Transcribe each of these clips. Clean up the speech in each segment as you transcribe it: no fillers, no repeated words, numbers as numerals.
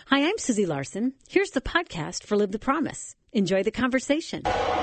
Hi, I'm Susie Larson. Here's the podcast for Live the Promise. Enjoy the conversation.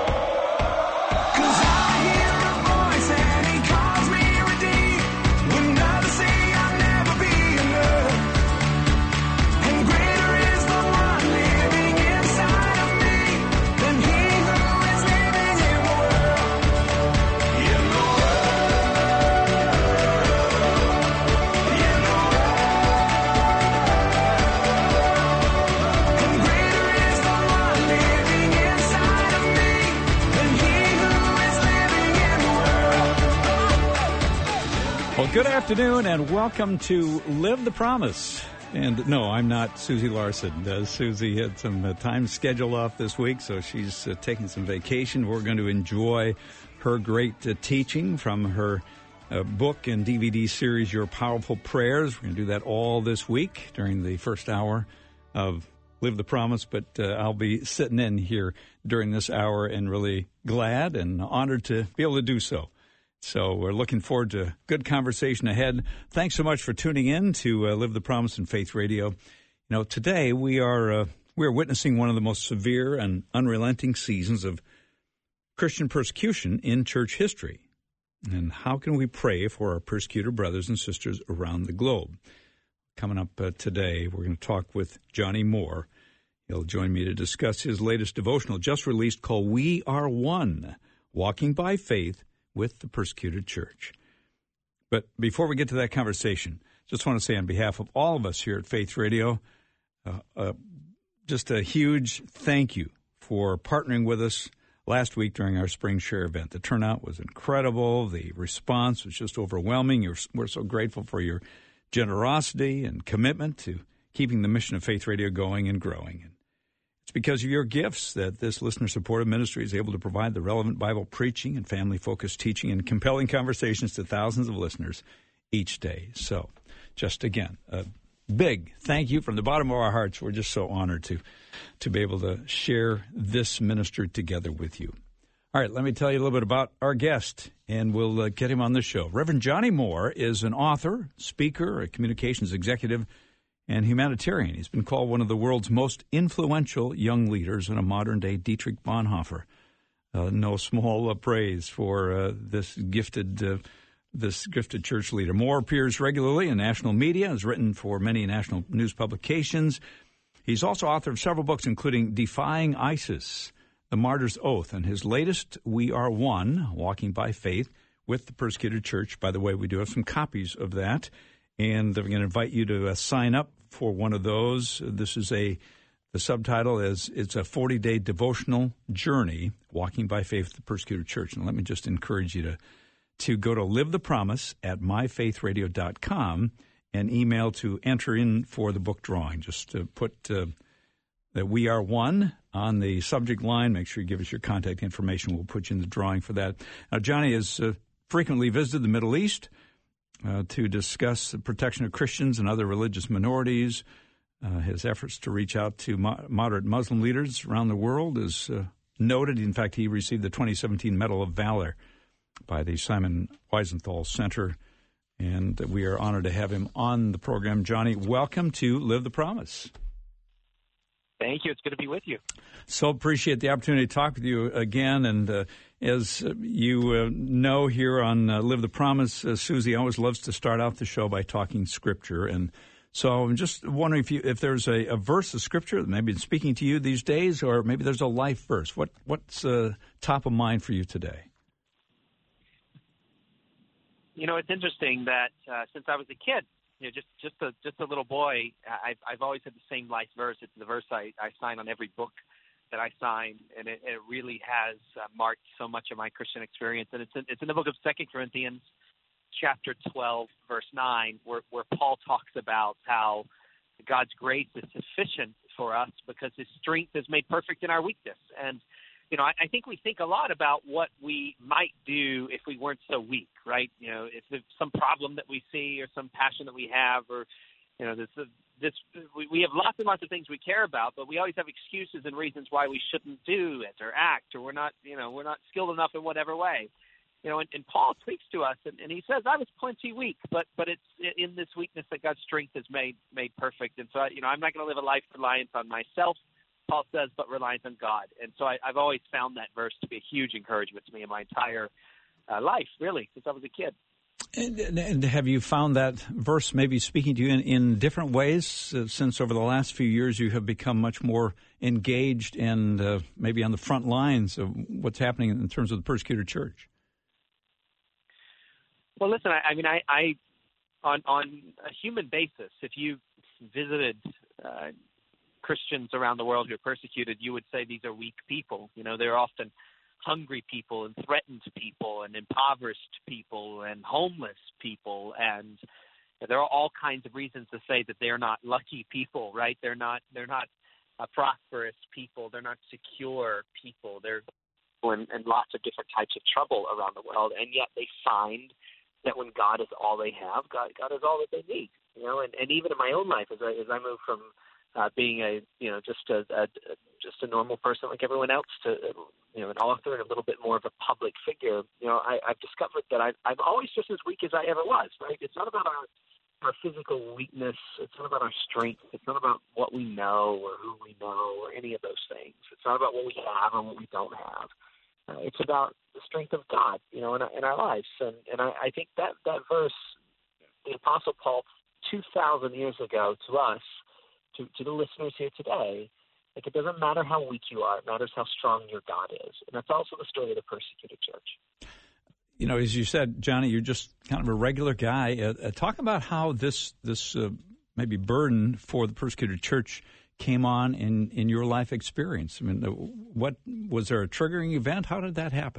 Well, good afternoon, and welcome to Live the Promise. And no, I'm not Susie Larson. Susie had some time scheduled off this week, so she's taking some vacation. We're going to enjoy her great teaching from her book and DVD series, Your Powerful Prayers. We're going to do that all this week during the first hour of Live the Promise, but I'll be sitting in here during this hour and really glad and honored to be able to do so. So we're looking forward to a good conversation ahead. Thanks so much for tuning in to Live the Promise and Faith Radio. You know, today we are witnessing one of the most severe and unrelenting seasons of Christian persecution in church history. And how can we pray for our persecuted brothers and sisters around the globe? Coming up today, we're going to talk with Johnny Moore. He'll join me to discuss his latest devotional just released called We Are One, Walking by Faith with the Persecuted Church. But before we get to that conversation, just want to say on behalf of all of us here at Faith Radio, just a huge thank you for partnering with us last week during our Spring Share event. The turnout was incredible. The response was just overwhelming. We're so grateful for your generosity and commitment to keeping the mission of Faith Radio going and growing. It's because of your gifts that this listener-supported ministry is able to provide the relevant Bible preaching and family-focused teaching and compelling conversations to thousands of listeners each day. So, just again, a big thank you from the bottom of our hearts. We're just so honored to be able to share this ministry together with you. All right, let me tell you a little bit about our guest, and we'll get him on the show. Reverend Johnny Moore is an author, speaker, a communications executive, and humanitarian. He's been called one of the world's most influential young leaders and a modern-day Dietrich Bonhoeffer. No small praise for this gifted church leader. Moore appears regularly in national media, has written for many national news publications. He's also author of several books, including Defying ISIS, The Martyr's Oath, and his latest, We Are One, Walking by Faith with the Persecuted Church. By the way, we do have some copies of that, and I'm going to invite you to sign up for one of those. This is the subtitle is, it's a 40-day devotional journey, walking by faith with the persecuted church. And let me just encourage you to go to livethepromise@myfaithradio.com and email to enter in for the book drawing. Just to put that We Are One on the subject line. Make sure you give us your contact information. We'll put you in the drawing for that. Now, Johnny has frequently visited the Middle East to discuss the protection of Christians and other religious minorities. His efforts to reach out to moderate Muslim leaders around the world is noted. In fact, he received the 2017 Medal of Valor by the Simon Wiesenthal Center, and we are honored to have him on the program. Johnny, welcome to Live the Promise. Thank you. It's good to be with you. So appreciate the opportunity to talk with you again. And as you know here on Live the Promise, Susie always loves to start out the show by talking Scripture. And so I'm just wondering if there's a verse of Scripture that maybe is speaking to you these days, or maybe there's a life verse. What's top of mind for you today? You know, it's interesting that since I was a kid, you know, just a little boy, I've always had the same life verse. It's the verse I sign on every book that I sign, and it really has marked so much of my Christian experience. And it's in the book of 2 Corinthians, chapter 12, verse 9, where Paul talks about how God's grace is sufficient for us because His strength is made perfect in our weakness. And you know, I think we think a lot about what we might do if we weren't so weak, right? You know, if there's some problem that we see or some passion that we have, or, you know, we have lots and lots of things we care about, but we always have excuses and reasons why we shouldn't do it or act, or we're not skilled enough in whatever way. And Paul speaks to us, and he says, I was plenty weak, but it's in this weakness that God's strength is made perfect. And so, I'm not going to live a life reliant on myself, Paul says, but reliant on God. And so I've always found that verse to be a huge encouragement to me in my entire life, really, since I was a kid. And have you found that verse maybe speaking to you in different ways since over the last few years you have become much more engaged and maybe on the front lines of what's happening in terms of the persecuted church? Well, listen, I on a human basis, if you visited Christians around the world who are persecuted, you would say these are weak people. They're often hungry people and threatened people and impoverished people and homeless people, and there are all kinds of reasons to say that they're not lucky people, right? They're not prosperous people. They're not secure people. They're in lots of different types of trouble around the world, and yet they find that when God is all they have, God is all that they need. And even in my own life, as I move from being just a normal person like everyone else to an author and a little bit more of a public figure, I've discovered that I'm always just as weak as I ever was. Right? It's not about our physical weakness. It's not about our strength. It's not about what we know or who we know or any of those things. It's not about what we have and what we don't have. It's about the strength of God, in our lives. And I think that verse, the Apostle Paul, 2,000 years ago to us, to the listeners here today, it doesn't matter how weak you are. It matters how strong your God is. And that's also the story of the persecuted church. As you said, Johnny, you're just kind of a regular guy. Talk about how this maybe burden for the persecuted church came on in your life experience. What was there a triggering event? How did that happen?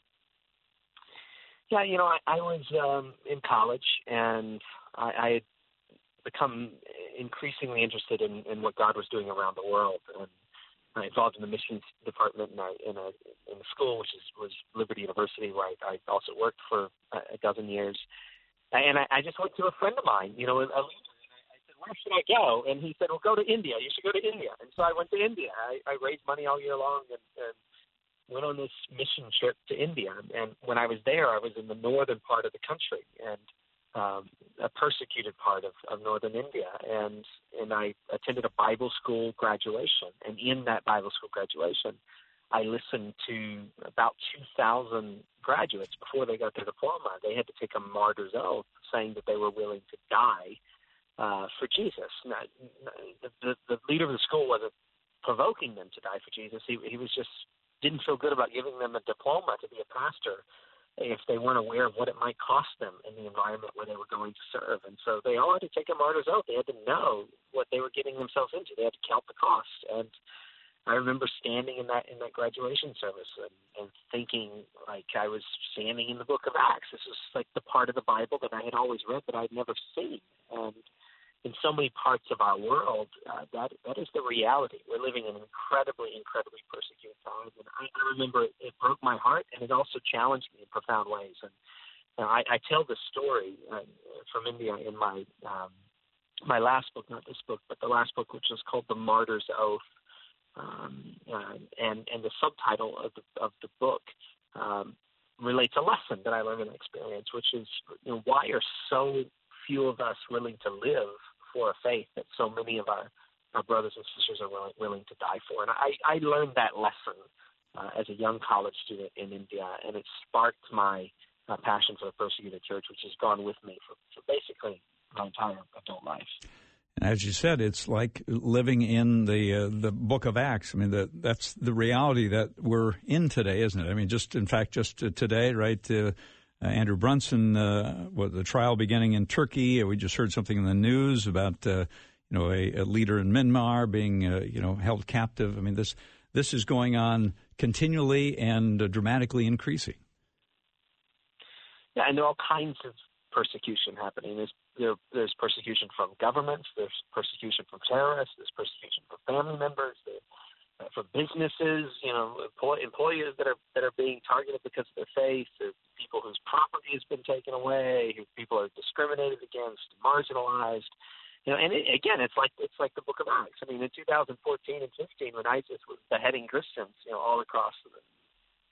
Yeah, I was in college, and I had become increasingly interested in what God was doing around the world, and involved in the missions department in a school, which was Liberty University, where I also worked for a dozen years. And I just went to a friend of mine, a leader, and I said, where should I go? And he said, well, go to India. You should go to India. And so I went to India. I raised money all year long and went on this mission trip to India. And when I was there, I was in the northern part of the country and a persecuted part of northern India. And I attended a Bible school graduation. And in that Bible school graduation, I listened to about 2,000 graduates before they got their diploma. They had to take a martyr's oath saying that they were willing to die for Jesus. Now, the leader of the school wasn't provoking them to die for Jesus. He was just didn't feel good about giving them a diploma to be a pastor if they weren't aware of what it might cost them in the environment where they were going to serve. And so they all had to take a martyr's oath. They had to know what they were getting themselves into. They had to count the cost. And I remember standing in that graduation service and thinking like I was standing in the book of Acts. This was like the part of the Bible that I had always read but I'd never seen. And in so many parts of our world, that is the reality. We're living in incredibly persecuted times. And I remember it broke my heart, and it also challenged me in profound ways. And I tell this story from India in my last book, not this book, but the last book, which was called The Martyr's Oath. And the subtitle of the book relates a lesson that I learned in that experience, which is why are so few of us willing to live for a faith that so many of our brothers and sisters are willing to die for. And I learned that lesson as a young college student in India, and it sparked my passion for the persecuted church, which has gone with me for basically my entire adult life. And as you said, it's like living in the book of Acts. That's the reality that we're in today, isn't it? Just today, right? Andrew Brunson, the trial beginning in Turkey. We just heard something in the news about a leader in Myanmar being held captive. This is going on continually and dramatically increasing. Yeah, and there are all kinds of persecution happening. There's persecution from governments. There's persecution from terrorists. There's persecution from family members. For businesses, employees that are being targeted because of their faith, people whose property has been taken away, who people are discriminated against, marginalized. Again, it's like the Book of Acts. In 2014 and 15, when ISIS was beheading Christians, all across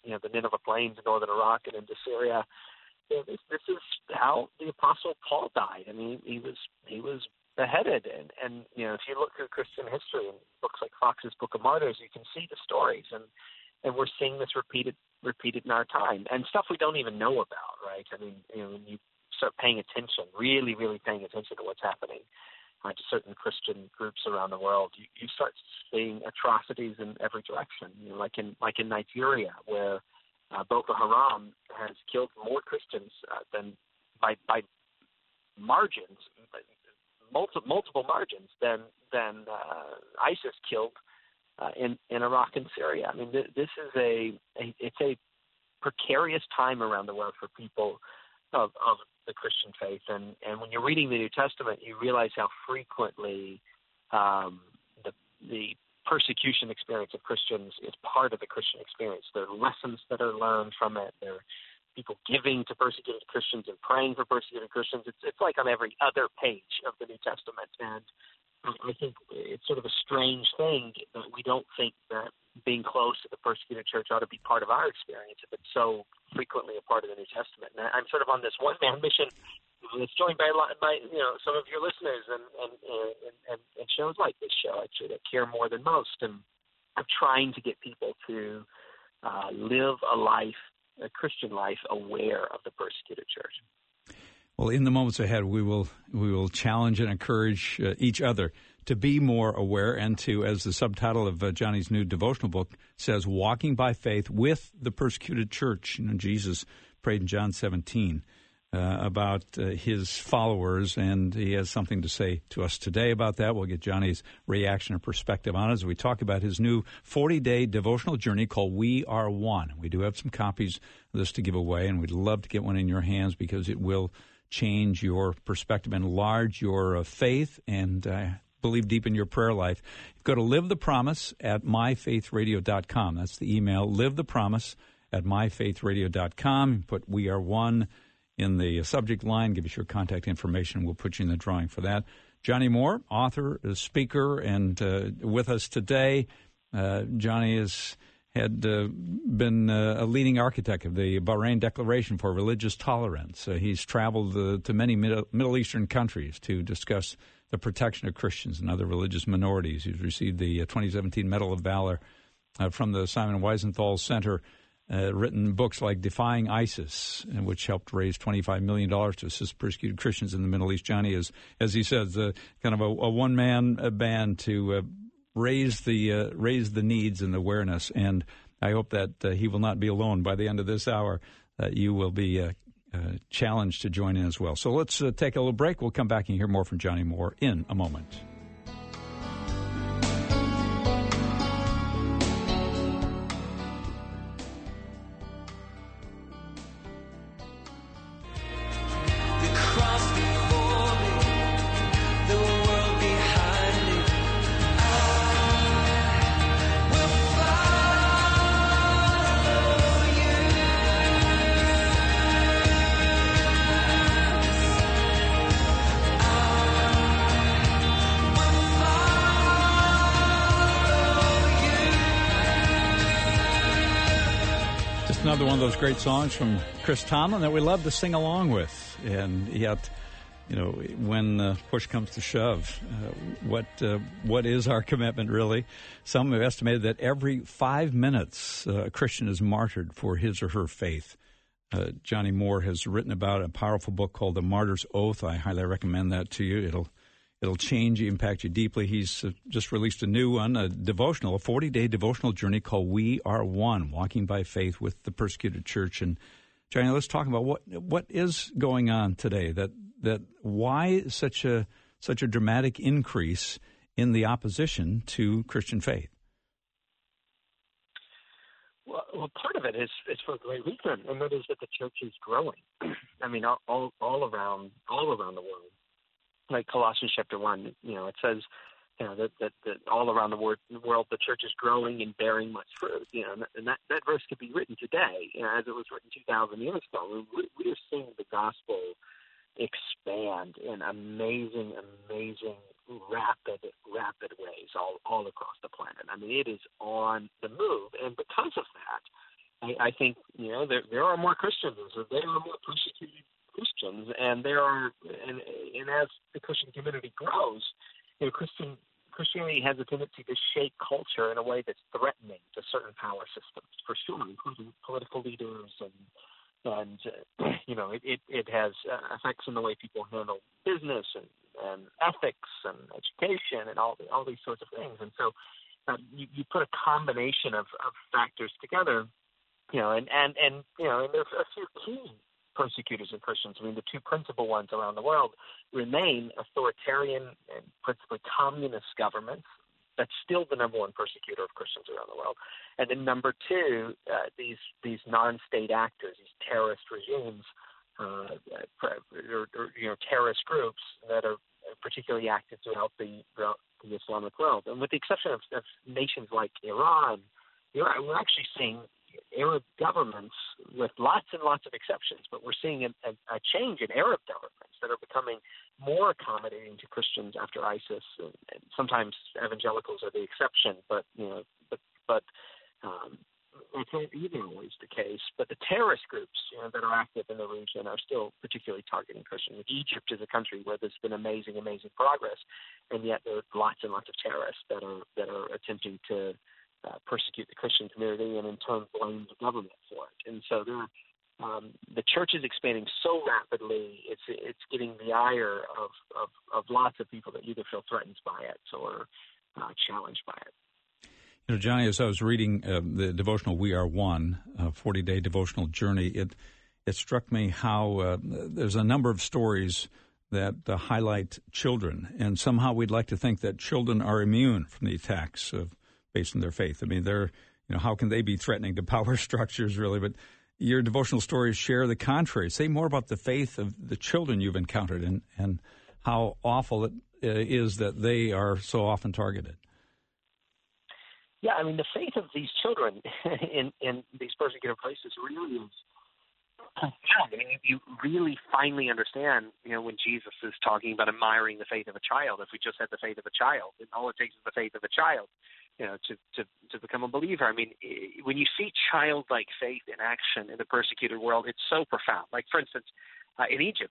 the Nineveh Plains, northern Iraq, and into Syria. This is how the Apostle Paul died. I mean, he was beheaded, and if you look through Christian history and books like Fox's Book of Martyrs, you can see the stories, and we're seeing this repeated in our time, and stuff we don't even know about, right? I mean, when you start paying attention, really, really paying attention to what's happening to certain Christian groups around the world, you start seeing atrocities in every direction. Like in Nigeria, where Boko Haram has killed more Christians than by margins, multiple margins than ISIS killed in Iraq and Syria. I mean, this is it's a precarious time around the world for people of the Christian faith, and when you're reading the New Testament, you realize how frequently the persecution experience of Christians is part of the Christian experience. There are lessons that are learned from it. There are people giving to persecuted Christians and praying for persecuted Christians. It's like on every other page of the New Testament, and I think it's sort of a strange thing that we don't think that being close to the persecuted church ought to be part of our experience if it's so frequently a part of the New Testament. And I'm sort of on this one-man mission that's joined by some of your listeners and shows like this show, actually, that care more than most. And I'm trying to get people to live a Christian life, aware of the persecuted church. Well, in the moments ahead, we will challenge and encourage each other to be more aware and to, as the subtitle of Johnny's new devotional book says, walking by faith with the persecuted church. Jesus prayed in John 17 about his followers, and he has something to say to us today about that. We'll get Johnny's reaction and perspective on it as we talk about his new 40-day devotional journey called We Are One. We do have some copies of this to give away, and we'd love to get one in your hands because it will change your perspective, enlarge your faith, and believe deep in your prayer life. Go to Live the Promise at myfaithradio.com. That's the email, Live the Promise at myfaithradio.com. Put We Are One in the subject line. Give us your contact information. We'll put you in the drawing for that. Johnny Moore, author, speaker, and with us today. Johnny had been a leading architect of the Bahrain Declaration for Religious Tolerance. He's traveled to many Middle Eastern countries to discuss the protection of Christians and other religious minorities. He's received the 2017 Medal of Valor from the Simon Wiesenthal Center, written books like Defying ISIS, which helped raise $25 million to assist persecuted Christians in the Middle East. Johnny is, as he says, kind of a one-man band to raise the needs and awareness, and I hope that he will not be alone by the end of this hour. You will be challenged to join in as well. So let's take a little break. We'll come back and hear more from Johnny Moore in a moment. Another one of those great songs from Chris Tomlin that we love to sing along with. And yet, when push comes to shove, what is our commitment really? Some have estimated that every 5 minutes a Christian is martyred for his or her faith. Johnny Moore has written about a powerful book called The Martyr's Oath. I highly recommend that to you. It'll change you, impact you deeply. He's just released a new one, a 40-day devotional journey called We Are One, Walking by Faith with the Persecuted Church. And Johnny, let's talk about what is going on today. That why such a dramatic increase in the opposition to Christian faith? Well, part of it is for a great reason, and that is that the church is growing. I mean, all around the world. Like Colossians chapter 1, it says, that all around the world the church is growing and bearing much fruit. And that verse could be written today, as it was written 2,000 years ago. We are seeing the gospel expand in amazing, rapid ways all across the planet. I mean, it is on the move, and because of that, I think, there are more Christians, or there are more persecuted Christians, and as the Christian community grows, Christianity has a tendency to shape culture in a way that's threatening to certain power systems, for sure, including political leaders, and it has effects in the way people handle business and ethics and education and all these sorts of things. And so you put a combination of factors together, and there's a few key persecutors of Christians. I mean, the two principal ones around the world remain authoritarian and principally communist governments. That's still the number one persecutor of Christians around the world. And then number two, these non-state actors, these terrorist regimes, or terrorist groups that are particularly active throughout the Islamic world. And with the exception of nations like Iran, we're actually seeing Arab governments, with lots and lots of exceptions, but we're seeing a change in Arab governments that are becoming more accommodating to Christians after ISIS. And sometimes evangelicals are the exception, but it's not even always the case. But the terrorist groups that are active in the region are still particularly targeting Christians. Egypt is a country where there's been amazing progress, and yet there are lots and lots of terrorists that are attempting to persecute the Christian community and in turn blame the government for it. And so the church is expanding so rapidly, it's getting the ire of lots of people that either feel threatened by it or challenged by it. Johnny, as I was reading the devotional We Are One, 40-day devotional journey, it struck me how there's a number of stories that highlight children, and somehow we'd like to think that children are immune from the attacks based on their faith. I mean, how can they be threatening to power structures, really? But your devotional stories share the contrary. Say more about the faith of the children you've encountered and how awful it is that they are so often targeted. Yeah, I mean, the faith of these children in these persecuted places really is profound. I mean, you really finally understand, when Jesus is talking about admiring the faith of a child. If we just had the faith of a child, and all it takes is the faith of a child, to become a believer. I mean, when you see childlike faith in action in the persecuted world, it's so profound. Like, for instance, in Egypt,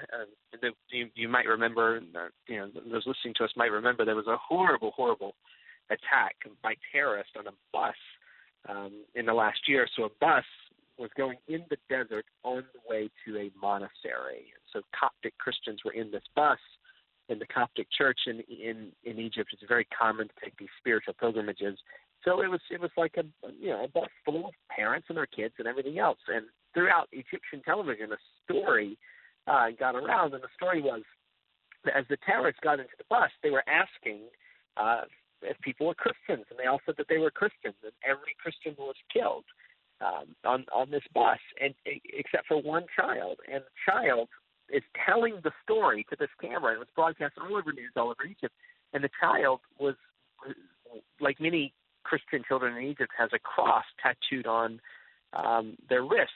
you might remember, those listening to us might remember, there was a horrible attack by terrorists on a bus in the last year. So a bus was going in the desert on the way to a monastery. And so Coptic Christians were in this bus. In the Coptic church in Egypt, it's very common to take these spiritual pilgrimages. So it was like a bus full of parents and their kids and everything else. And throughout Egyptian television, a story got around, and the story was that as the terrorists got into the bus, they were asking if people were Christians, and they all said that they were Christians, and every Christian was killed on this bus, and except for one child, and the child is telling the story to this camera. It was broadcast all over news, all over Egypt, and the child was, like many Christian children in Egypt, has a cross tattooed on their wrist.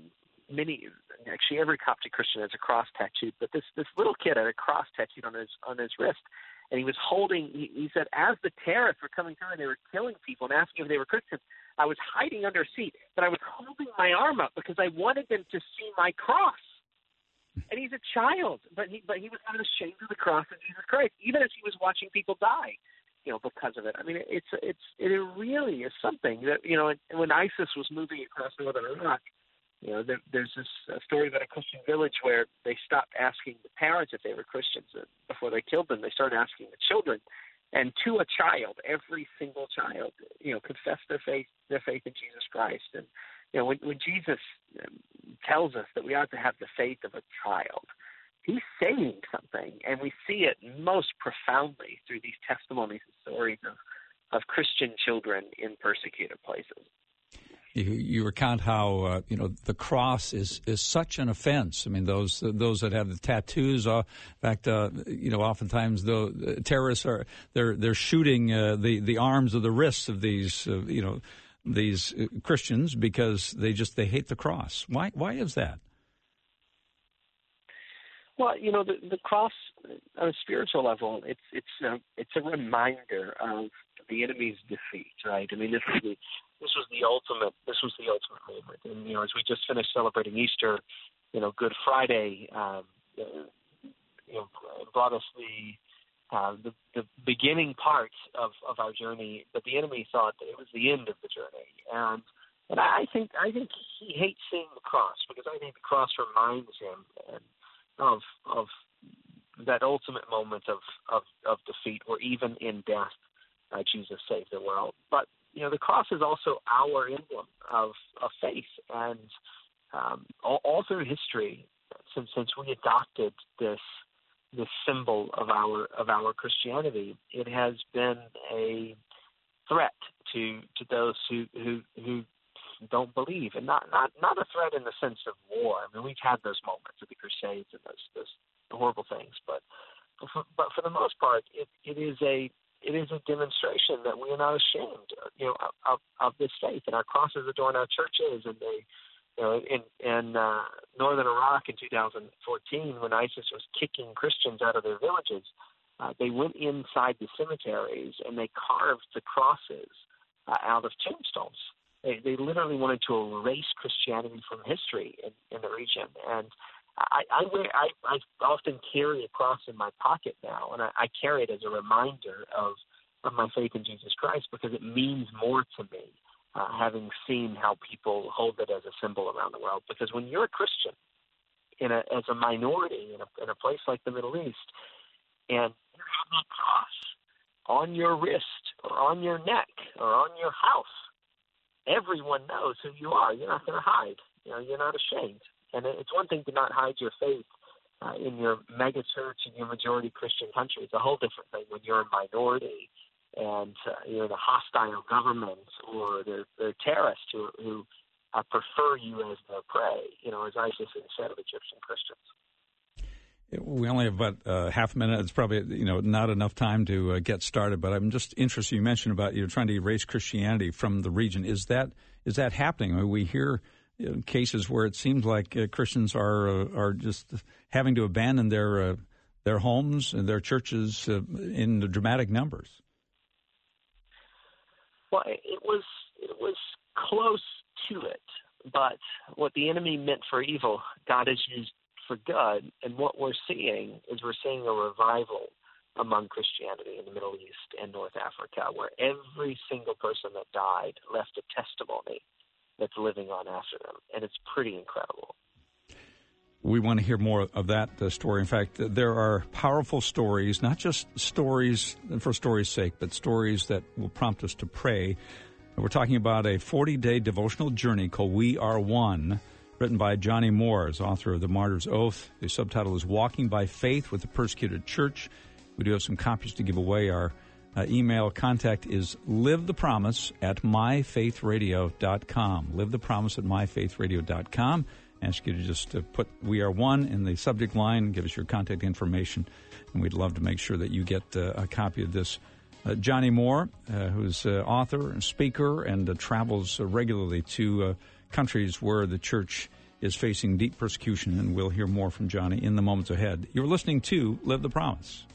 Actually every Coptic Christian has a cross tattooed, but this little kid had a cross tattooed on his wrist, and he was holding. He said, as the terrorists were coming through and they were killing people and asking if they were Christians, I was hiding under a seat, but I was holding my arm up because I wanted them to see my cross. And he's a child, but he was not ashamed of the cross of Jesus Christ, even as he was watching people die, because of it. I mean, it really is something that, when ISIS was moving across northern Iraq, there's this story about a Christian village where they stopped asking the parents if they were Christians before they killed them. They started asking the children, and to a child, every single child, confessed their faith in Jesus Christ. And when Jesus tells us that we ought to have the faith of a child, he's saying something, and we see it most profoundly through these testimonies and stories of Christian children in persecuted places. You recount how the cross is such an offense. I mean, those that have the tattoos. In fact, oftentimes the terrorists they're shooting the arms or the wrists of these Christians because they hate the cross. Why is that? Well, the cross on a spiritual level, it's a reminder of the enemy's defeat, right? I mean, this the ultimate moment. And as we just finished celebrating Easter, Good Friday, brought us the beginning part of our journey, but the enemy thought that it was the end of the journey. And I think he hates seeing the cross, because I think the cross reminds him of that ultimate moment of defeat, or even in death, Jesus saved the world. But the cross is also our emblem of faith, and all through history, since we adopted this symbol of our Christianity, it has been a threat to those who don't believe, and not a threat in the sense of war. I mean, we've had those moments of the Crusades and those horrible things, but for the most part, it is a demonstration that we are not ashamed, of this faith, and our crosses adorn our churches, and they. In northern Iraq in 2014, when ISIS was kicking Christians out of their villages, they went inside the cemeteries and they carved the crosses out of tombstones. They literally wanted to erase Christianity from history in the region. And I often carry a cross in my pocket now, and I carry it as a reminder of my faith in Jesus Christ, because it means more to me. Having seen how people hold it as a symbol around the world. Because when you're a Christian as a minority in a place like the Middle East, and you have that cross on your wrist or on your neck or on your house, everyone knows who you are. You're not going to hide. You're not ashamed. And it's one thing to not hide your faith in your mega church in your majority Christian country. It's a whole different thing when you're a minority and the hostile government, or the terrorists who prefer you as their prey, as ISIS said of Egyptian Christians. We only have about half a minute. It's probably not enough time to get started. But I'm just interested. You mentioned about trying to erase Christianity from the region. Is that happening? I mean, we hear cases where it seems like Christians are just having to abandon their homes and their churches in the dramatic numbers. Well, it was close to it, but what the enemy meant for evil, God has used for good, and what we're seeing a revival among Christianity in the Middle East and North Africa, where every single person that died left a testimony that's living on after them, and it's pretty incredible. We want to hear more of that story. In fact, there are powerful stories, not just stories for story's sake, but stories that will prompt us to pray. We're talking about a 40-day devotional journey called We Are One, written by Johnny Moore, as author of The Martyr's Oath. The subtitle is Walking by Faith with the Persecuted Church. We do have some copies to give away. Our email contact is livethepromise@myfaithradio.com. livethepromise@myfaithradio.com. Ask you to just put We Are One in the subject line, give us your contact information, and we'd love to make sure that you get a copy of this. Johnny Moore, who's author and speaker and travels regularly to countries where the church is facing deep persecution, and we'll hear more from Johnny in the moments ahead. You're listening to Live the Promise.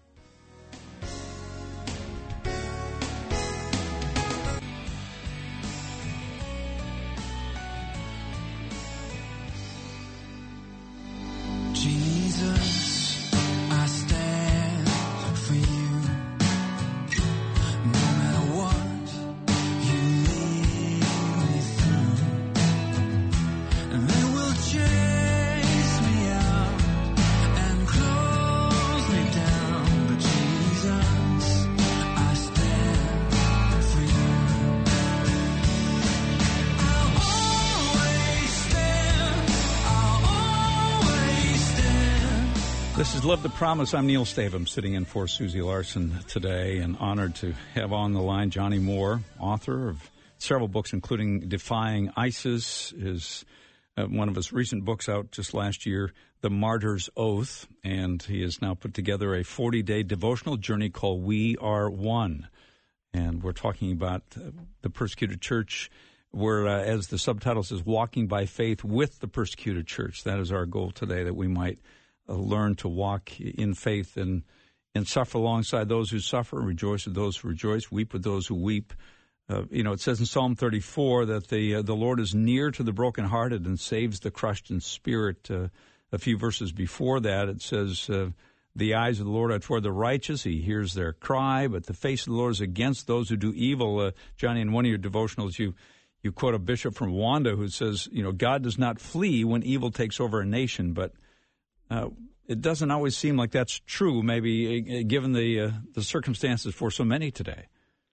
This is Love the Promise. I'm Neil Stavum, sitting in for Susie Larson today, and honored to have on the line Johnny Moore, author of several books, including Defying ISIS, is one of his recent books out just last year, The Martyr's Oath, and he has now put together a 40-day devotional journey called We Are One. And we're talking about the persecuted church, where, as the subtitle says, walking by faith with the persecuted church. That is our goal today, that we might learn to walk in faith and suffer alongside those who suffer, rejoice with those who rejoice, weep with those who weep, It says in Psalm 34 that the Lord is near to the brokenhearted and saves the crushed in spirit. A few verses before that, it says, the eyes of the Lord are toward the righteous. He hears their cry, but the face of the Lord is against those who do evil. Johnny, in one of your devotionals, you quote a bishop from Rwanda who says, God does not flee when evil takes over a nation, but it doesn't always seem like that's true, maybe given the circumstances for so many today.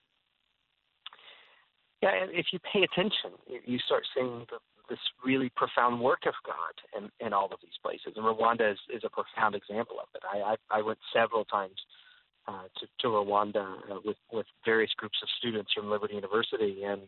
Yeah, and if you pay attention, you start seeing this really profound work of God in all of these places. And Rwanda is a profound example of it. I went several times to Rwanda with various groups of students from Liberty University, and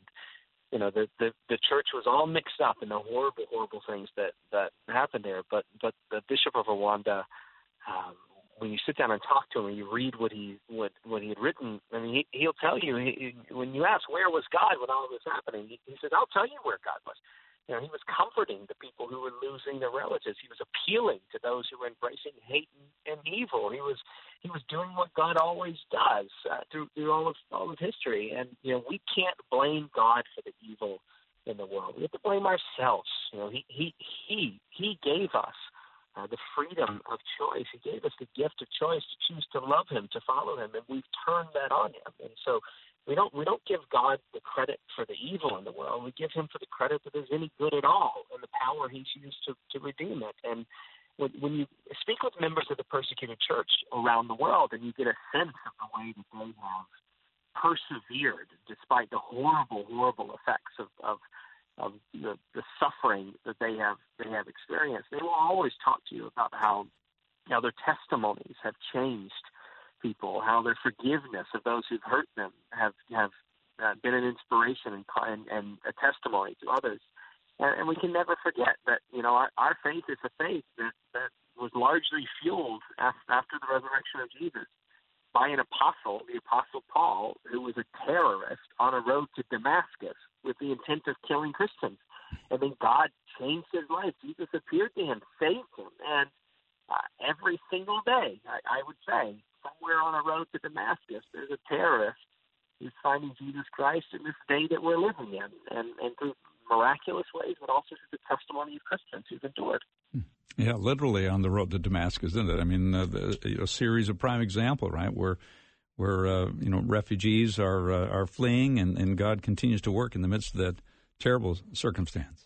the church was all mixed up in the horrible things that happened there. But the Bishop of Rwanda, when you sit down and talk to him and you read what he had written, I mean, he'll tell you, when you ask where was God when all of this happening, he says, I'll tell you where God was. He was comforting the people who were losing their relatives. He was appealing to those who were embracing hate and evil. He was doing what God always does through all of history. And we can't blame God for the evil in the world. We have to blame ourselves. He gave us the freedom of choice. He gave us the gift of choice to choose to love Him, to follow Him, and we've turned that on Him. And so we don't give God the credit for the evil in the world. We give Him for the credit that there's any good at all and the power He's used to redeem it. And when you speak with members of the persecuted church around the world, and you get a sense of the way that they have persevered despite the horrible effects of the suffering that they have experienced, they will always talk to you about how their testimonies have changed people, how their forgiveness of those who've hurt them have been an inspiration and a testimony to others. And we can never forget that, our faith is a faith that was largely fueled after the resurrection of Jesus by an apostle, the Apostle Paul, who was a terrorist on a road to Damascus with the intent of killing Christians. And then God changed his life. Jesus appeared to him, saved him. And every single day, I would say, somewhere on a road to Damascus, there's a terrorist who's finding Jesus Christ in this day that we're living in, and through miraculous ways, but also through the testimony of Christians who've endured. Yeah, literally on the road to Damascus, isn't it? I mean, a series of prime example, right, where refugees are fleeing, and God continues to work in the midst of that terrible circumstance.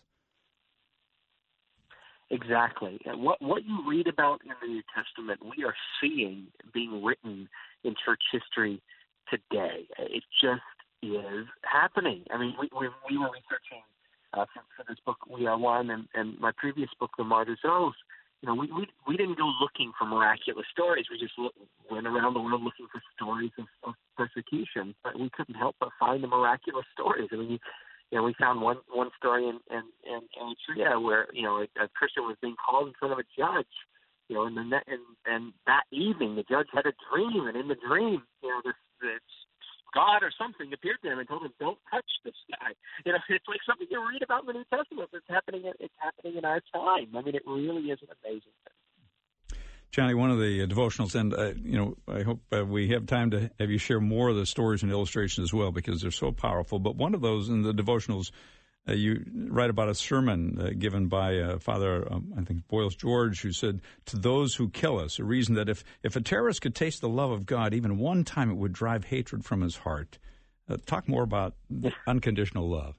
Exactly. And what you read about in the New Testament, we are seeing being written in church history today. It just is happening. I mean, we were researching for this book, We Are One, and my previous book, The Martyr's Oath. We didn't go looking for miraculous stories. We just went around the world looking for stories of persecution, but we couldn't help but find the miraculous stories. I mean, we found one story in Eritrea where a Christian was being called in front of a judge, and that evening the judge had a dream, and in the dream, this God or something appeared to him and told him, "Don't touch this guy." It's like something you read about in the New Testament. It's happening in our time. I mean, it really is an amazing thing. Johnny, one of the devotionals, and I hope we have time to have you share more of the stories and illustrations as well, because they're so powerful. But one of those in the devotionals, you write about a sermon given by Father, I think, Boyles George, who said, "To those who kill us, a reason that if a terrorist could taste the love of God, even one time it would drive hatred from his heart." Talk more about unconditional love.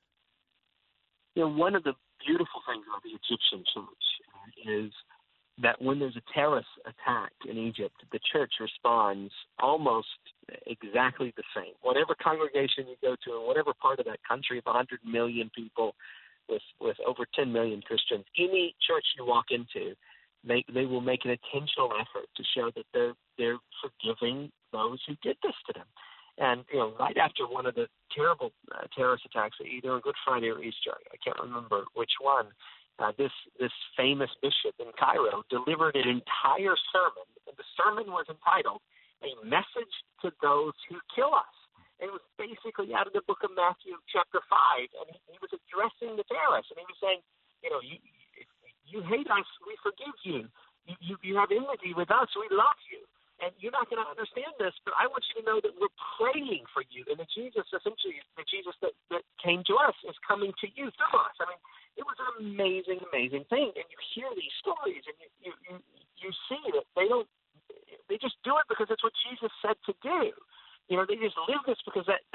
One of the beautiful things about the Egyptian church is that when there's a terrorist attack in Egypt, the church responds almost exactly the same. Whatever congregation you go to, in whatever part of that country of 100 million people with over 10 million Christians, any church you walk into, they will make an intentional effort to show that they're forgiving those who did this to them. And, right after one of the terrible terrorist attacks, either on Good Friday or Easter, I can't remember which one, this famous bishop in Cairo delivered an entire sermon, and the sermon was entitled "A Message to Those Who Kill Us." And it was basically out of the book of Matthew chapter 5, and he was addressing the terrorists, and he was saying, you hate us, we forgive you. You have enmity with us, we love you. And you're not going to understand this, but I want you to know that we're praying for you, and that Jesus essentially is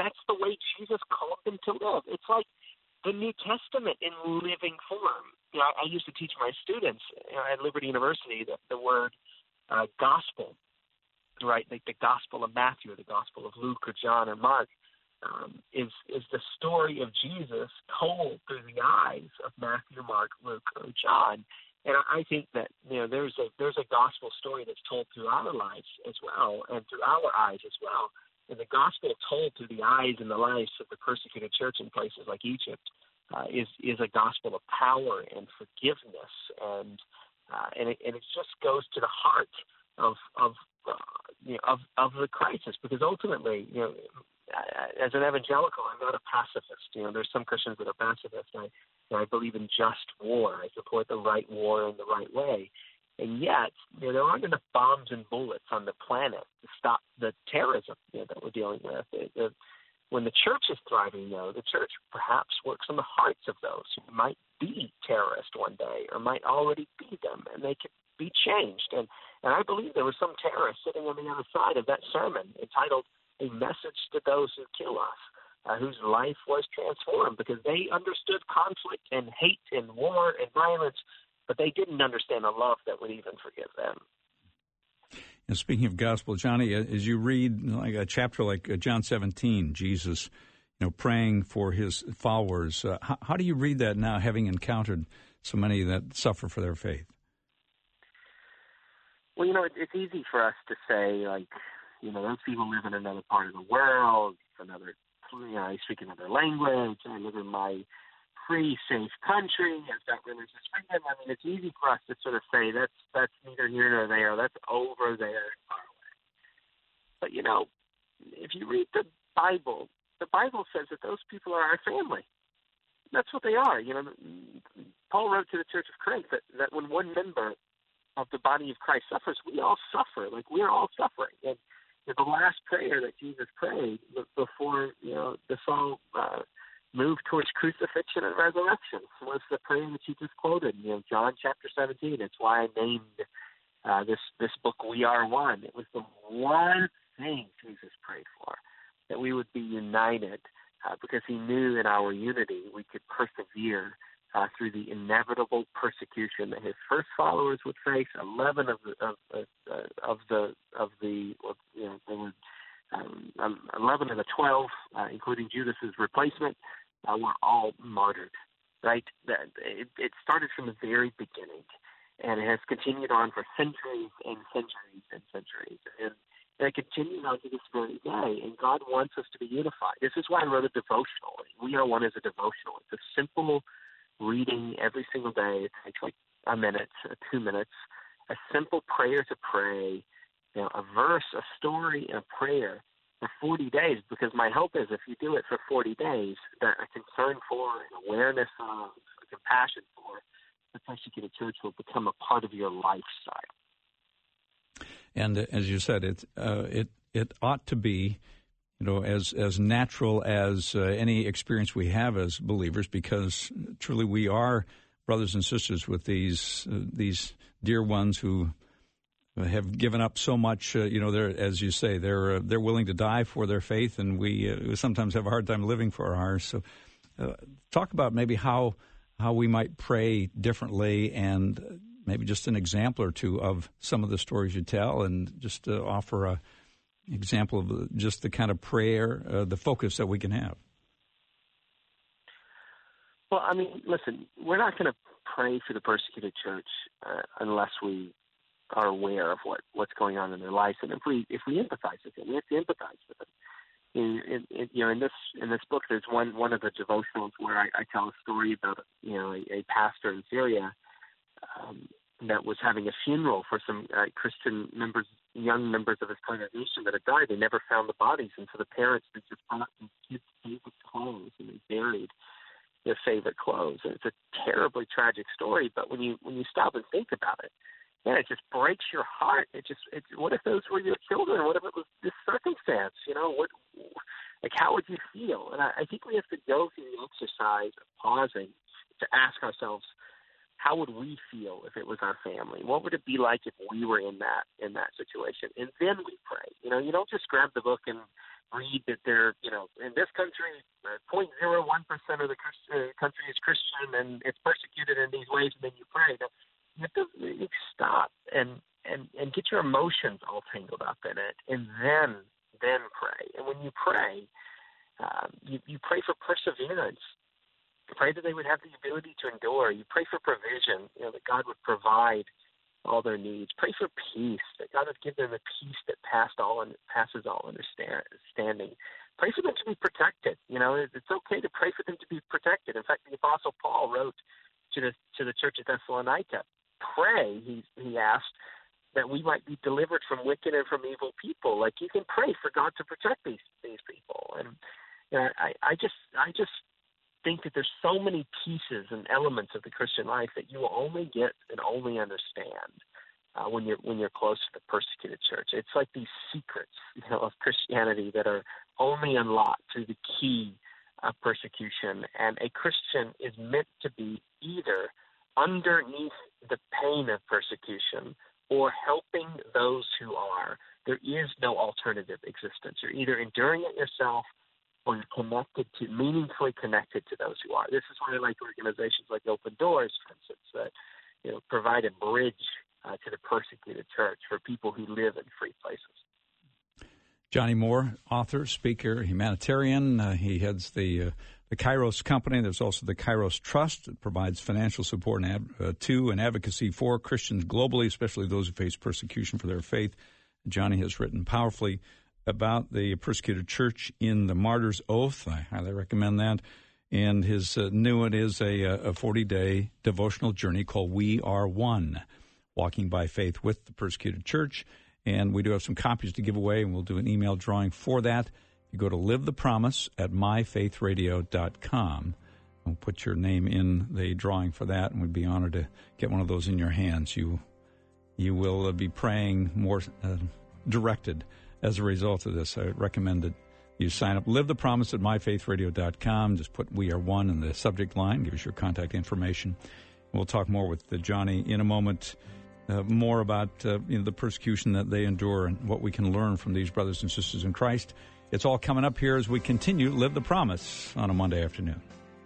that's the way Jesus called them to live. It's like the New Testament in living form. I used to teach my students at Liberty University the word gospel, right? Like the Gospel of Matthew, or the Gospel of Luke, or John, or Mark, is the story of Jesus told through the eyes of Matthew, Mark, Luke, or John. And I think that there's a gospel story that's told through our lives as well, and through our eyes as well. And the gospel told through the eyes and the lives of the persecuted church in places like Egypt is a gospel of power and forgiveness, and it just goes to the heart of the crisis, because ultimately, as an evangelical, I'm not a pacifist. There's some Christians that are pacifists. I believe in just war. I support the right war in the right way. And yet, there aren't enough bombs and bullets on the planet to stop the terrorism that we're dealing with. When the church is thriving, though, the church perhaps works on the hearts of those who might be terrorists one day, or might already be them, and they could be changed. And I believe there was some terrorist sitting on the other side of that sermon entitled "A Message to Those Who Kill Us," whose life was transformed because they understood conflict and hate and war and violence, but they didn't understand the love that would even forgive them. And speaking of gospel, Johnny, as you read like a chapter like John 17, Jesus, praying for his followers, how do you read that now, having encountered so many that suffer for their faith? Well, it's easy for us to say, like, those people live in another part of the world, I speak another language, I live in my free, safe country, I've got religious freedom. I mean, it's easy for us to sort of say that's neither here nor there, that's over there and far away. But, if you read the Bible says that those people are our family. That's what they are. Paul wrote to the Church of Corinth that when one member of the body of Christ suffers, we all suffer. Like, we're all suffering. And the last prayer that Jesus prayed before, the soul moved towards crucifixion and resurrection was the prayer that you just quoted, John chapter 17. It's why I named this book "We Are One." It was the one thing Jesus prayed for, that we would be united, because he knew in our unity we could persevere through the inevitable persecution that his first followers would face. 11 of the 12, including Judas's replacement, were all martyred. Right? It started from the very beginning, and it has continued on for centuries and centuries and centuries, and it continues on to this very day. And God wants us to be unified. This is why I wrote a devotional. "We Are One" is a devotional. It's a simple reading every single day. It takes like a minute, 2 minutes, a simple prayer to pray, a verse, a story, and a prayer for 40 days, because my hope is if you do it for 40 days, that a concern for, an awareness of, a compassion for the persecuted church will become a part of your lifestyle. And as you said, it ought to be, as natural as any experience we have as believers, because truly we are brothers and sisters with these dear ones who have given up so much. They're, as you say, they're willing to die for their faith, and we sometimes have a hard time living for ours. So, talk about maybe how we might pray differently, and maybe just an example or two of some of the stories you tell, and just offer a example of just the kind of prayer, the focus that we can have. Well, I mean, listen, we're not going to pray for the persecuted church unless we are aware of what's going on in their lives, and if we empathize with them, we have to empathize with them. In this book, there's one of the devotionals where I tell a story about a pastor in Syria that was having a funeral for some Christian members, young members of his congregation that had died. They never found the bodies, and so the parents just bought these kids' favorite clothes and they buried their favorite clothes. And it's a terribly tragic story, but when you stop and think about it, man, it just breaks your heart. What if those were your children? What if it was this circumstance? How would you feel? And I think we have to go through the exercise of pausing to ask ourselves, how would we feel if it was our family? What would it be like if we were in that situation? And then we pray. You know, you don't just grab the book and read that they're, you know, in this country, 0.01% of the country is Christian and it's persecuted in these ways, and then you pray. No, you have to stop and get your emotions all tangled up in it, and then pray. And when you pray, you pray for perseverance. You pray that they would have the ability to endure. You pray for provision, you know, that God would provide all their needs. Pray for peace, that God would give them a peace that passes all understanding. Pray for them to be protected. You know, it's okay to pray for them to be protected. In fact, the Apostle Paul wrote to the church at Thessalonica, pray, he asked, that we might be delivered from wicked and from evil people. Like, you can pray for God to protect these people. And you know, I just think that there's so many pieces and elements of the Christian life that you will only get and only understand when you're close to the persecuted church. It's like these secrets, you know, of Christianity that are only unlocked through the key of persecution. And a Christian is meant to be either underneath the pain of persecution or helping those who are. There is no alternative existence. You're either enduring it yourself or you're meaningfully connected to those who are. This is why I like organizations like Open Doors, for instance, that, you know, provide a bridge to the persecuted church for people who live in free places. Johnny Moore, author, speaker, humanitarian. He heads the Kairos Company. There's also the Kairos Trust that provides financial support to and advocacy for Christians globally, especially those who face persecution for their faith. Johnny has written powerfully about the persecuted church in the Martyr's Oath. I highly recommend that. And his new one is a 40-day devotional journey called We Are One, Walking by Faith with the Persecuted Church. And we do have some copies to give away, and we'll do an email drawing for that. You go to Live the Promise at myfaithradio.com. We'll put your name in the drawing for that, and we'd be honored to get one of those in your hands. You will be praying more directed as a result of this. I recommend that you sign up. Live the Promise at myfaithradio.com. Just put We Are One in the subject line. Give us your contact information. We'll talk more with Johnny in a moment. More about the persecution that they endure and what we can learn from these brothers and sisters in Christ. It's all coming up here as we continue Live the Promise on a Monday afternoon.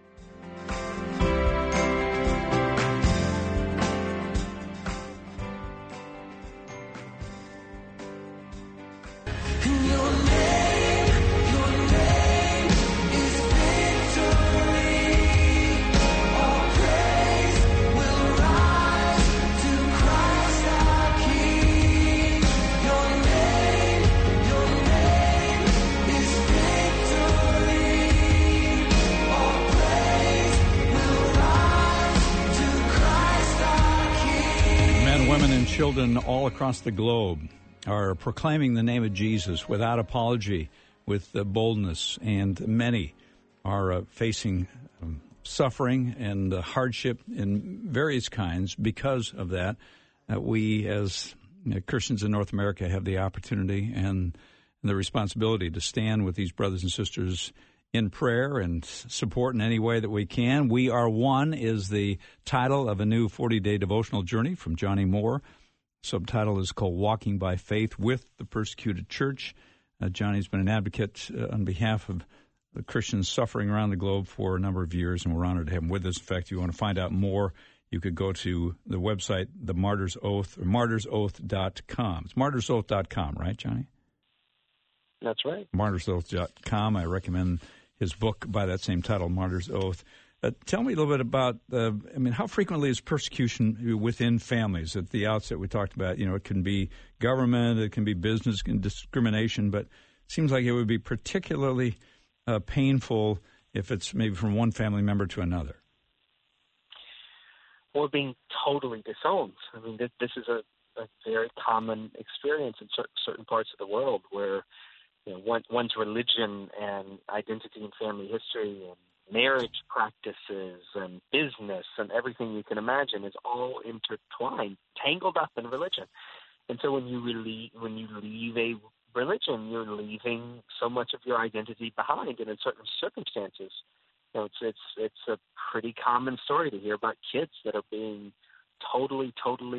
Children all across the globe are proclaiming the name of Jesus without apology, with boldness, and many are facing suffering and hardship in various kinds because of that. We, as Christians in North America, have the opportunity and the responsibility to stand with these brothers and sisters in prayer and support in any way that we can. We Are One is the title of a new 40-day devotional journey from Johnny Moore. Subtitle is called Walking by Faith with the Persecuted Church. Johnny's been an advocate on behalf of the Christians suffering around the globe for a number of years, and we're honored to have him with us. In fact, if you want to find out more, you could go to the website, the Martyr's Oath, or martyrsoath.com. It's martyrsoath.com, right, Johnny? That's right. martyrsoath.com. I recommend his book by that same title, Martyr's Oath. Tell me a little bit about, how frequently is persecution within families? At the outset, we talked about, it can be government, it can be business and discrimination, but it seems like it would be particularly painful if it's maybe from one family member to another. Or being totally disowned. I mean, this is a very common experience in certain parts of the world where one's religion and identity and family history and marriage practices and business and everything you can imagine is all intertwined, tangled up in religion. And so when you leave a religion, you're leaving so much of your identity behind. And in certain circumstances, it's a pretty common story to hear about kids that are being totally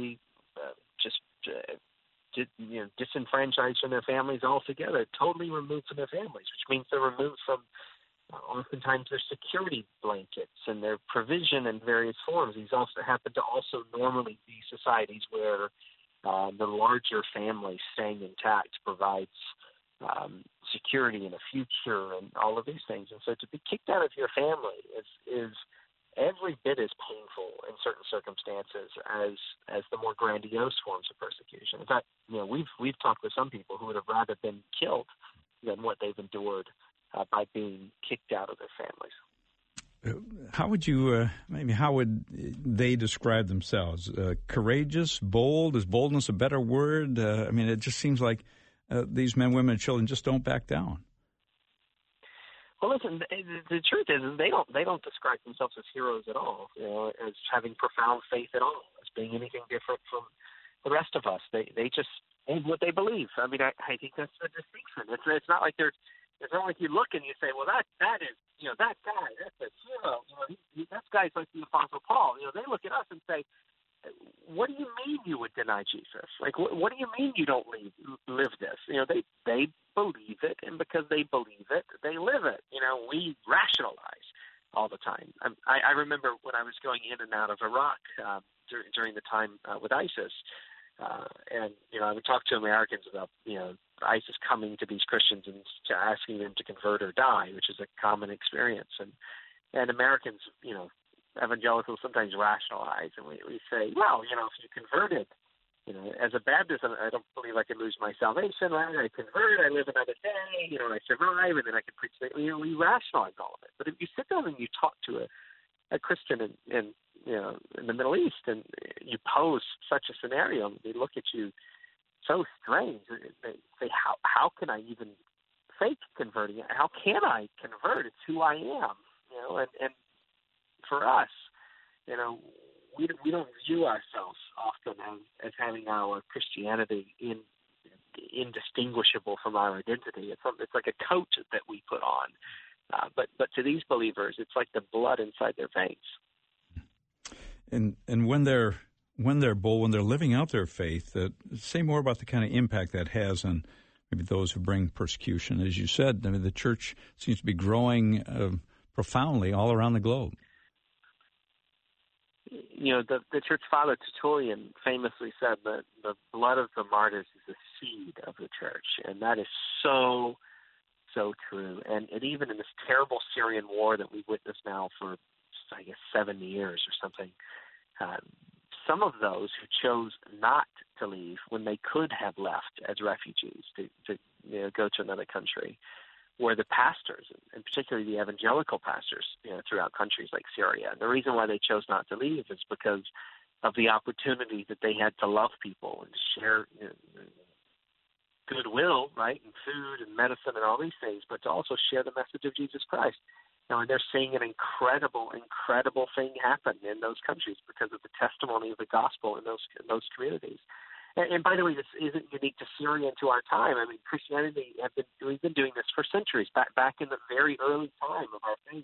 disenfranchised from their families altogether, totally removed from their families, which means they're removed from oftentimes their security blankets and their provision in various forms. These also happen to also normally be societies where the larger family staying intact provides security and a future and all of these things. And so to be kicked out of your family is every bit as painful in certain circumstances as the more grandiose forms of persecution. In fact, we've talked with some people who would have rather been killed than what they've endured by being kicked out of their families. How would you, how would they describe themselves? Courageous, bold? Is boldness a better word? It just seems like these men, women, and children just don't back down. Well, listen, the truth is they don't describe themselves as heroes at all, as having profound faith at all, as being anything different from the rest of us. They just hold what they believe. I think that's the distinction. It's not like it's not like you look and you say, well, that is, that guy, that's a hero. That guy's like the Apostle Paul. They look at us and say, what do you mean you would deny Jesus? Like, what do you mean you don't live this? They believe it, and because they believe it, they live it. We rationalize all the time. I remember when I was going in and out of Iraq during the time with ISIS, and I would talk to Americans about ISIS coming to these Christians and asking them to convert or die, which is a common experience, and Americans, evangelicals sometimes rationalize, and we say, well, if you converted, as a Baptist, I don't believe I can lose my salvation. Right? I convert, I live another day, I survive, and then I can preach. We rationalize all of it. But if you sit down and you talk to a Christian in the Middle East, and you pose such a scenario, they look at you so strange. They say, how can I even fake converting? How can I convert? It's who I am. And for us, we don't view ourselves often as having our Christianity indistinguishable from our identity. It's like a coat that we put on. But to these believers, it's like the blood inside their veins. And when they're bold, when they're living out their faith, say more about the kind of impact that has on maybe those who bring persecution. As you said, the church seems to be growing profoundly all around the globe. The church father Tertullian famously said that the blood of the martyrs is the seed of the church, and that is so true. And even in this terrible Syrian war that we've witnessed now for, I guess, 7 years or something, some of those who chose not to leave when they could have left as refugees to go to another country were the pastors, and particularly the evangelical pastors, throughout countries like Syria. And the reason why they chose not to leave is because of the opportunity that they had to love people and share goodwill, right, and food and medicine and all these things, but to also share the message of Jesus Christ. And they're seeing an incredible thing happen in those countries because of the testimony of the gospel in those communities. And by the way, this isn't unique to Syria and to our time. Christianity we've been doing this for centuries. Back in the very early time of our faith,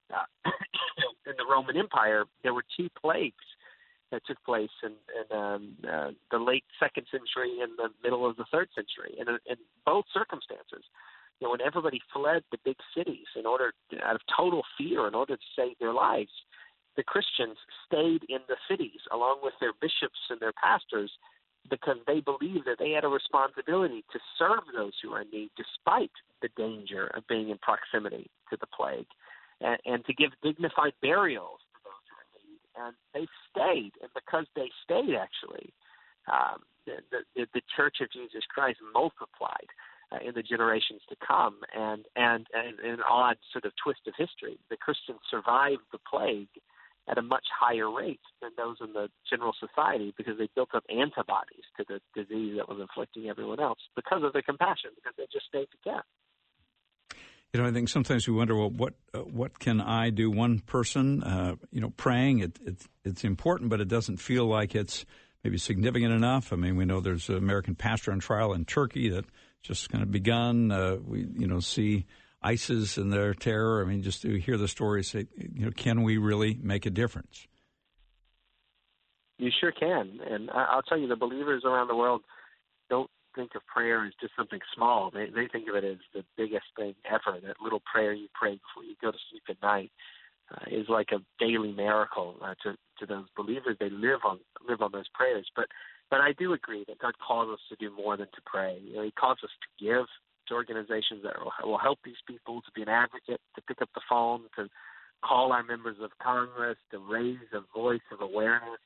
in the Roman Empire, there were 2 plagues that took place in the late 2nd century and the middle of the 3rd century. And in both circumstances, when everybody fled the big cities out of total fear in order to save their lives, the Christians stayed in the cities along with their bishops and their pastors, because they believed that they had a responsibility to serve those who are in need despite the danger of being in proximity to the plague, and to give dignified burials to those who are in need. And they stayed, and because they stayed, actually, the Church of Jesus Christ multiplied in the generations to come. And in an odd sort of twist of history, the Christians survived the plague at a much higher rate than those in the general society because they built up antibodies to the disease that was inflicting everyone else because of their compassion, because they just stayed together. I think sometimes we wonder, well, what can I do? One person, praying, it's important, but it doesn't feel like it's maybe significant enough. We know there's an American pastor on trial in Turkey that just kind of begun. We see ISIS and their terror. I mean, just to hear the stories, say, can we really make a difference? You sure can. And I'll tell you, the believers around the world don't think of prayer as just something small. They think of it as the biggest thing ever. That little prayer you pray before you go to sleep at night is like a daily miracle to those believers. They live on those prayers. But I do agree that God calls us to do more than to pray. He calls us to give to organizations that will help these people, to be an advocate, to pick up the phone, to call our members of Congress, to raise a voice of awareness.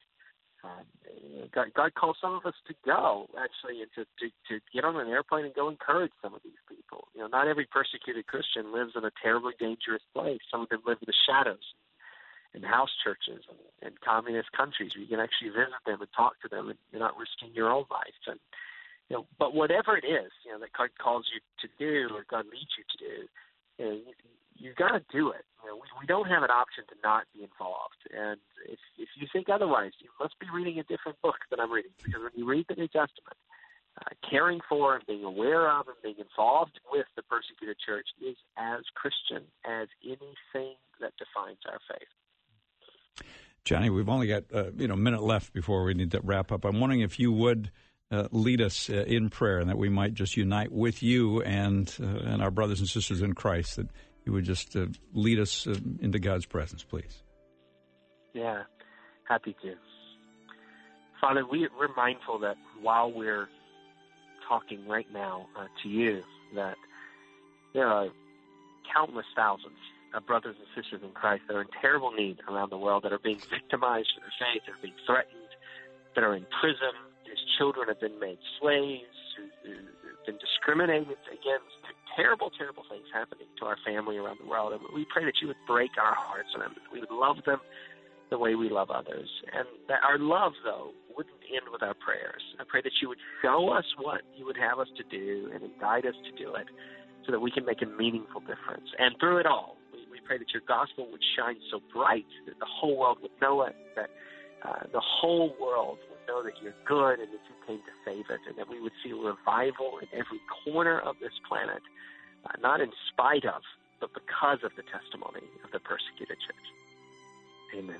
God calls some of us to go, actually, and to get on an airplane and go encourage some of these people. Not every persecuted Christian lives in a terribly dangerous place. Some of them live in the shadows, in house churches, and communist countries where you can actually visit them and talk to them, and you're not risking your own life. And but whatever it is, that God calls you to do or God leads you to do, you've got to do it. We don't have an option to not be involved. And if you think otherwise, you must be reading a different book than I'm reading. Because when you read the New Testament, caring for and being aware of and being involved with the persecuted church is as Christian as anything that defines our faith. Johnny, we've only got a minute left before we need to wrap up. I'm wondering if you would lead us in prayer, and that we might just unite with you and our brothers and sisters in Christ, that you would just lead us into God's presence, please. Yeah, happy to. Father, we're mindful that while we're talking right now to you, that there are countless thousands of brothers and sisters in Christ that are in terrible need around the world, that are being victimized for their faith, that are being threatened, that are in prison, whose children have been made slaves, who've been discriminated against. Terrible, terrible things happening to our family around the world. And we pray that you would break our hearts on them, that we would love them the way we love others. And that our love, though, wouldn't end with our prayers. I pray that you would show us what you would have us to do and guide us to do it so that we can make a meaningful difference. And through it all, we pray that your gospel would shine so bright that the whole world would know it, that the whole world would know that you're good and that you came to save it, and that we would see revival in every corner of this planet, not in spite of, but because of the testimony of the persecuted church. Amen.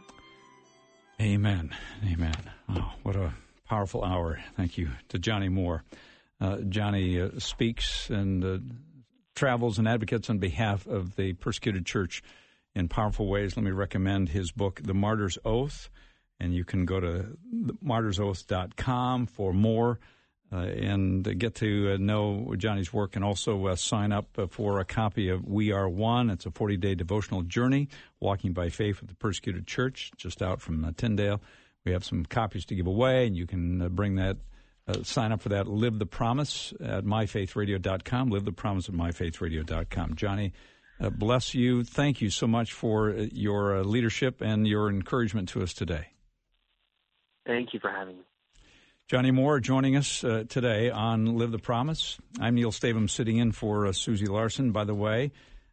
Amen. Amen. Oh, what a powerful hour. Thank you to Johnny Moore. Johnny speaks and travels and advocates on behalf of the persecuted church in powerful ways. Let me recommend his book, The Martyr's Oath, and you can go to martyrsoath.com for more and get to know Johnny's work, and also sign up for a copy of We Are One. It's a 40-day devotional journey, walking by faith with the persecuted church, just out from Tyndale. We have some copies to give away, and you can bring that, sign up for that. Live the Promise at myfaithradio.com, Live the Promise at myfaithradio.com. Johnny, bless you. Thank you so much for your leadership and your encouragement to us today. Thank you for having me. Johnny Moore joining us today on Live the Promise. I'm Neil Stavum, sitting in for Susie Larson. By the way,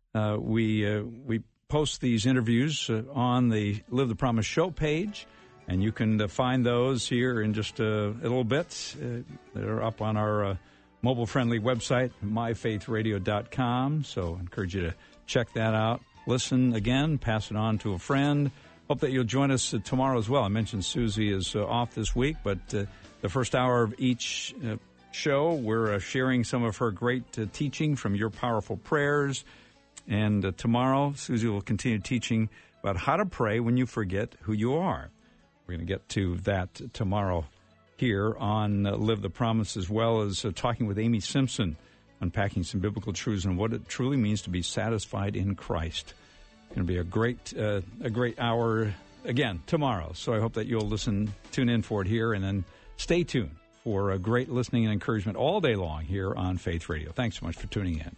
we post these interviews on the Live the Promise show page, and you can find those here in just a little bit. They're up on our mobile-friendly website, myfaithradio.com, so I encourage you to check that out. Listen again, pass it on to a friend. Hope that you'll join us tomorrow as well. I mentioned Susie is off this week, but the first hour of each show, we're sharing some of her great teaching from Your Powerful Prayers. And tomorrow, Susie will continue teaching about how to pray when you forget who you are. We're going to get to that tomorrow here on Live the Promise, as well as talking with Amy Simpson, unpacking some biblical truths and what it truly means to be satisfied in Christ. It's going to be a great hour again tomorrow. So I hope that you'll tune in for it here, and then stay tuned for a great listening and encouragement all day long here on Faith Radio. Thanks so much for tuning in.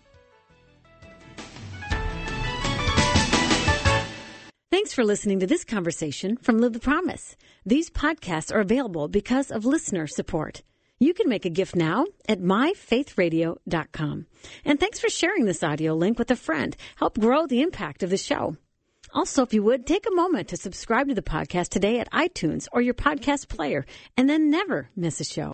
Thanks for listening to this conversation from Live the Promise. These podcasts are available because of listener support. You can make a gift now at myfaithradio.com. And thanks for sharing this audio link with a friend. Help grow the impact of the show. Also, if you would, take a moment to subscribe to the podcast today at iTunes or your podcast player, and then never miss a show.